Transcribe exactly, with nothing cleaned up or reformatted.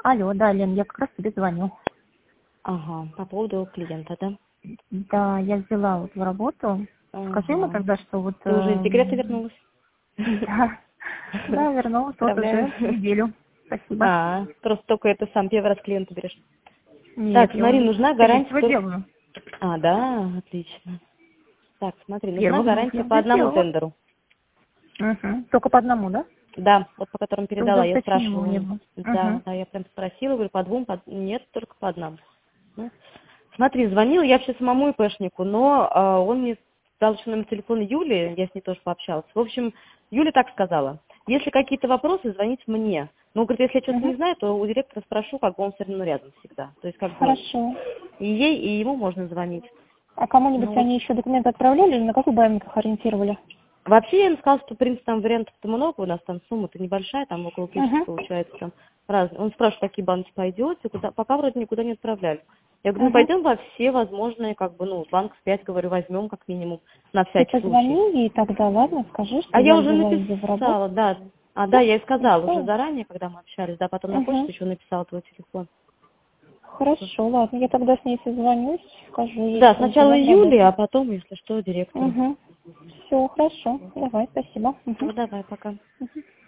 Алло, да, Лен, я как раз тебе звоню. Ага, по поводу клиента, да? Да, я взяла вот в работу. Скажи ему Ага. тогда, что вот... Ты уже из декрета эм, вернулась? Да, да, вернулась вот Поздравляю. уже неделю. Спасибо. А, просто только это сам первый раз клиента берешь. Нет, Так, я смотри, уже нужна гарантия третьего только... делаю. А, да, отлично. Так, смотри, нужна Первого уже гарантия я по одному сделала. тендеру. Угу. Только по одному, да? Да, вот по которым Ты уже передала, я уточнила у спрашивала. него. Да, Угу. да, я прям спросила, говорю, по двум, по... нет, только по одному. Ну, смотри, звонила я вообще самому ИПшнику, но а, он мне дал еще номер телефона Юли, я с ней тоже пообщалась. В общем, Юля так сказала, если какие-то вопросы, звоните мне. Ну, говорит, если я что-то не Угу. знаю, то у директора спрошу, как бы он все равно рядом всегда. То есть, как бы, Хорошо. и ей, и ему можно звонить. А кому-нибудь Ну, вот. они еще документы отправляли или на какой банк их ориентировали? Вообще, я им сказала, что, в принципе, там вариантов-то много, у нас там сумма-то небольшая, там около тысячи Угу. получается, там разные. Он спрашивает, какие банки пойдете, куда, пока вроде никуда не отправляли. Я говорю, ну, Угу. пойдем во все возможные, как бы, ну, банк пять, говорю, возьмем как минимум, на Ты всякий случай. позвони ей тогда, ладно, скажи, А что я я уже взяла ее в работу. написала, да. А, да, Да? я и сказала уже Написала? заранее, когда мы общались, да, потом на почту Угу. еще написала твой телефон. Хорошо, ладно, я тогда с ней созвонюсь, скажу ей, Да, что сначала взяла в июля, работу. а потом, если что, директору. Угу. Все, хорошо, давай, спасибо. Угу. Ну, давай, пока. Угу.